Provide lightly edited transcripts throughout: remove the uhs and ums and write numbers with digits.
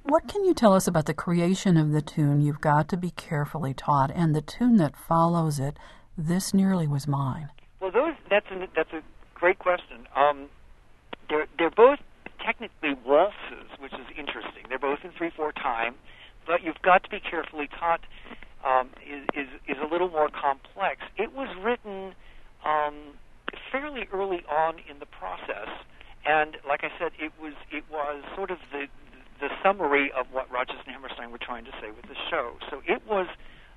What can you tell us about the creation of the tune, You've Got to Be Carefully Taught, and the tune that follows it, This Nearly Was Mine? Well, that's a great question. They're both technically waltzes, which is interesting. They're both in 3/4 time, but You've Got to Be Carefully Taught is a little more complex. It was written fairly early on in the process, and like I said, it was sort of the summary of what Rodgers and Hammerstein were trying to say with the show. So it was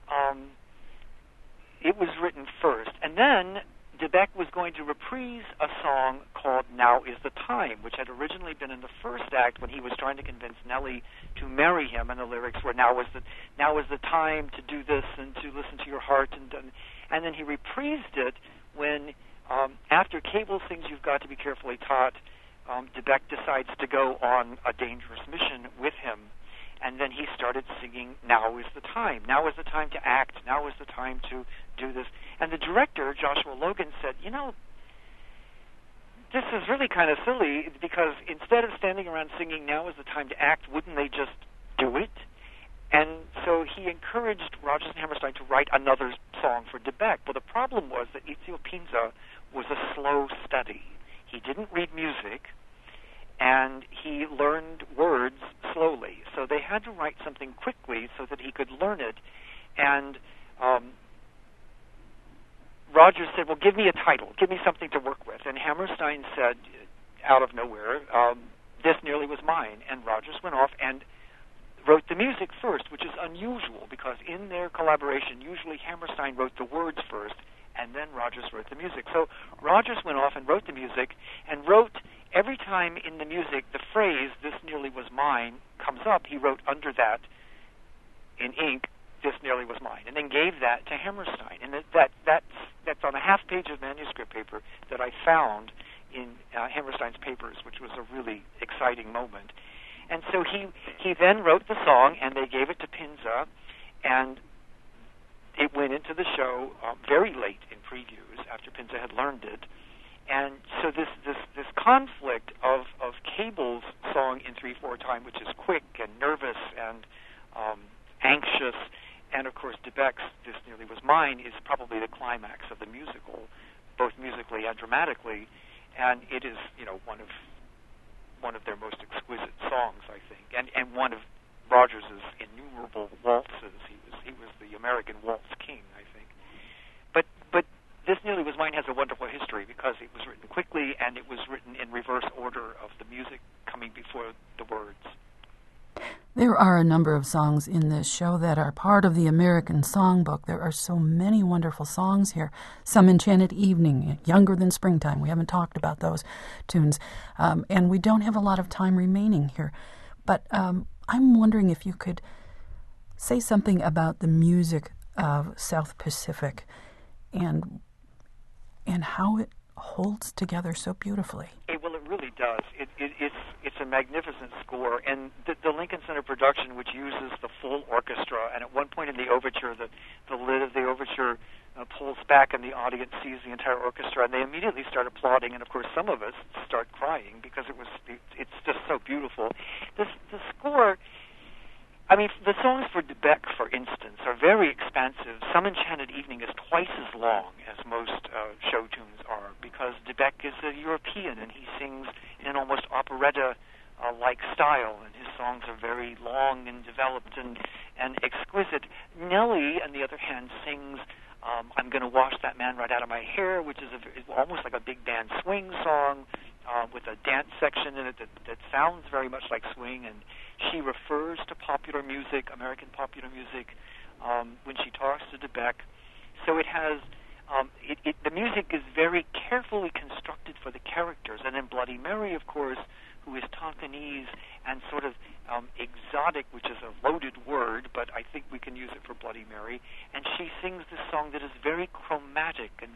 written first, and then DeBeck was going to reprise a song called Now Is the Time, which had originally been in the first act when he was trying to convince Nellie to marry him, and the lyrics were now is the time to do this and to listen to your heart, and then he reprised it when after Cable sings You've Got to Be Carefully Taught, DeBeck decides to go on a dangerous mission with him, and then he started singing Now Is the Time. Now is the time to act. Now is the time to do this. And the director, Joshua Logan, said, this is really kind of silly because instead of standing around singing Now Is the Time to Act, wouldn't they just do it? And so he encouraged Rodgers and Hammerstein to write another song for DeBeck. Well, the problem was that Ezio Pinza was a slow study. He didn't read music, and he learned words slowly. So they had to write something quickly so that he could learn it. And Rodgers said, well, give me a title. Give me something to work with. And Hammerstein said, out of nowhere, This Nearly Was Mine. And Rodgers went off and wrote the music first, which is unusual because in their collaboration, usually Hammerstein wrote the words first, and then Rodgers wrote the music. So Rodgers went off and wrote the music, and wrote every time in the music the phrase, This Nearly Was Mine, comes up, he wrote under that in ink, This Nearly Was Mine, and then gave that to Hammerstein. And that's on a half page of manuscript paper that I found in Hammerstein's papers, which was a really exciting moment. And so he then wrote the song, and they gave it to Pinza, and it went into the show very late in previews after Pinza had learned it. And so this conflict of Cable's song in 3/4 time, which is quick and nervous and anxious, and of course DeBeck's This Nearly Was Mine is probably the climax of the musical, both musically and dramatically, and it is one of their most exquisite songs, I think, and one of Rodgers's innumerable waltzes. He was the American waltz king, I think. But This Nearly Was Mine has a wonderful history because it was written quickly and it was written in reverse order of the music coming before the words. There are a number of songs in this show that are part of the American Songbook. There are so many wonderful songs here. Some Enchanted Evening, Younger Than Springtime. We haven't talked about those tunes. And we don't have a lot of time remaining here. But I'm wondering if you could say something about the music of South Pacific and how it holds together so beautifully. Well, it really does. It's a magnificent score, and the Lincoln Center production, which uses the full orchestra, and at one point in the overture, the lid of the overture pulls back, and the audience sees the entire orchestra, and they immediately start applauding, and of course some of us start crying because it's just so beautiful. The score. I mean, the songs for DeBeck, for instance, are very expansive. Some Enchanted Evening is twice as long as most show tunes are because DeBeck is a European and he sings in an almost operetta-like style, and his songs are very long and developed and exquisite. Nellie, on the other hand, sings I'm Going to Wash That Man Right Out of My Hair, which is almost like a big band swing song with a dance section in it that sounds very much like swing, and she refers to popular music, American popular music, when she talks to DeBeck. So it has, the music is very carefully constructed for the characters. And in Bloody Mary, of course, who is Tonkinese and sort of exotic, which is a loaded word, but I think we can use it for Bloody Mary. And she sings this song that is very chromatic and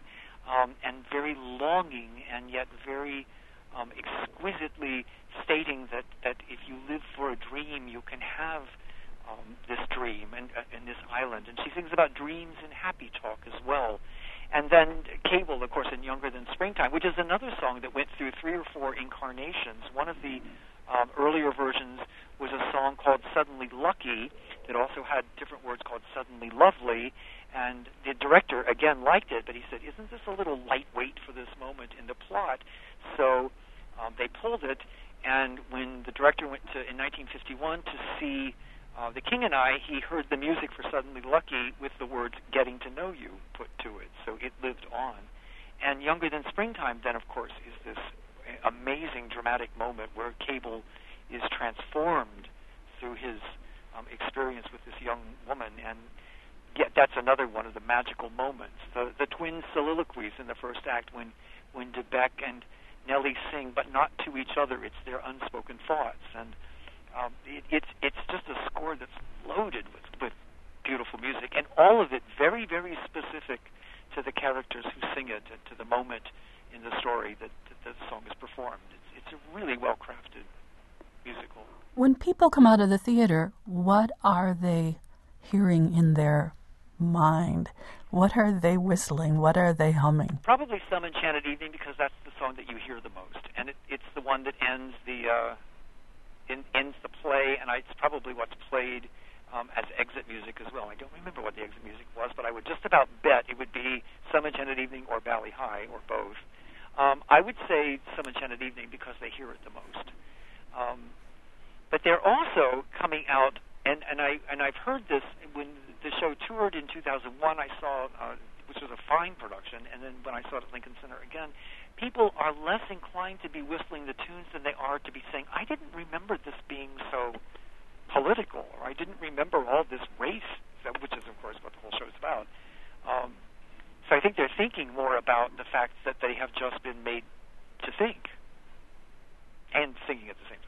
very longing, and yet very exquisitely stating that if you live for a dream, you can have this dream and in this island. And she sings about dreams and happy talk as well. And then Cable, of course, in Younger Than Springtime, which is another song that went through 3 or 4 incarnations. One of the earlier versions was a song called Suddenly Lucky that also had different words called Suddenly Lovely, and the director, again, liked it, but he said, isn't this a little lightweight for this moment in the plot? So they pulled it, and when the director went in 1951 to see The King and I, he heard the music for Suddenly Lucky with the words Getting to Know You put to it, so it lived on. And Younger Than Springtime, then, of course, is this amazing dramatic moment where Cable is transformed through his experience with this young woman, and yet that's another one of the magical moments. The twin soliloquies in the first act when DeBeck and Nellie sing, but not to each other. It's their unspoken thoughts, and it's just a score that's loaded with beautiful music, and all of it very, very specific to the characters who sing it and to the moment in the story that the song is performed. It's a really well-crafted musical. When people come out of the theater, what are they hearing in their mind? What are they whistling? What are they humming? Probably Some Enchanted Evening, because that's the song that you hear the most, and it's the one that ends the play, and it's probably what's played as exit music as well. I don't remember what the exit music was, but I would just about bet it would be Some Enchanted Evening or Bali High or both. I would say Some Enchanted Evening because they hear it the most. But they're also coming out, and I've heard this when the show toured in 2001. I saw, which was a fine production, and then when I saw it at Lincoln Center again, people are less inclined to be whistling the tunes than they are to be saying, I didn't remember this being so political, or I didn't remember all this race, which is, of course, what the whole show is about. So I think they're thinking more about the fact that they have just been made to think and singing at the same time.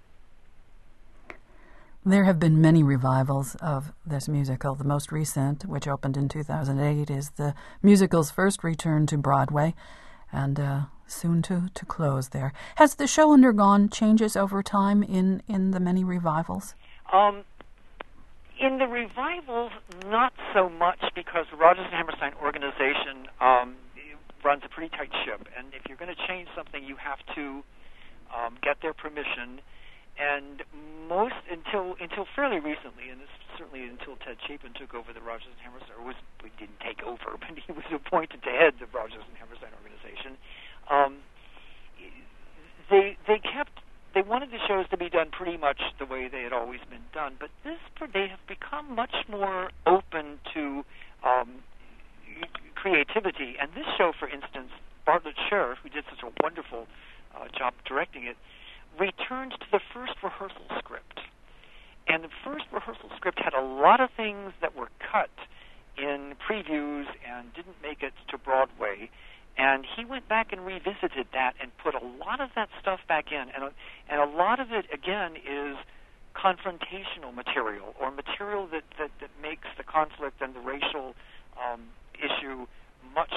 There have been many revivals of this musical. The most recent, which opened in 2008, is the musical's first return to Broadway, and soon to close there. Has the show undergone changes over time in the many revivals? In the revivals, not so much, because the Rodgers and Hammerstein organization runs a pretty tight ship, and if you're going to change something, you have to get their permission. And until fairly recently, and this certainly until Ted Chapin took over the Rodgers and Hammerstein, we didn't take over, but he was appointed to head the Rodgers and Hammerstein organization. They wanted the shows to be done pretty much the way they had always been done, but they have become much more open to creativity. And this show, for instance, Bartlett Sher, who did such a wonderful job directing it, returned to the first rehearsal script. And the first rehearsal script had a lot of things that were cut in previews and didn't make it to Broadway. And he went back and revisited that and put a lot of that stuff back in. And a lot of it, again, is confrontational material, or material that makes the conflict and the racial issue much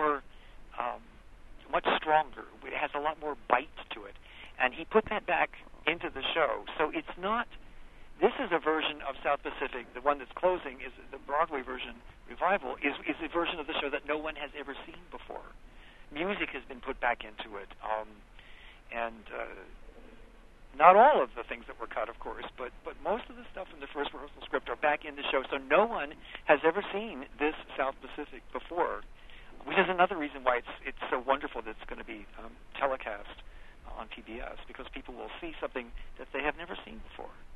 stronger. It has a lot more bite to it. And he put that back into the show. So it's not, this is a version of South Pacific. The one that's closing, is the Broadway version revival, is a version of the show that no one has ever seen before. Music has been put back into it. Not all of the things that were cut, of course, but most of the stuff in the first rehearsal script are back in the show. So no one has ever seen this South Pacific before, which is another reason why it's so wonderful that it's going to be telecast on PBS, because people will see something that they have never seen before.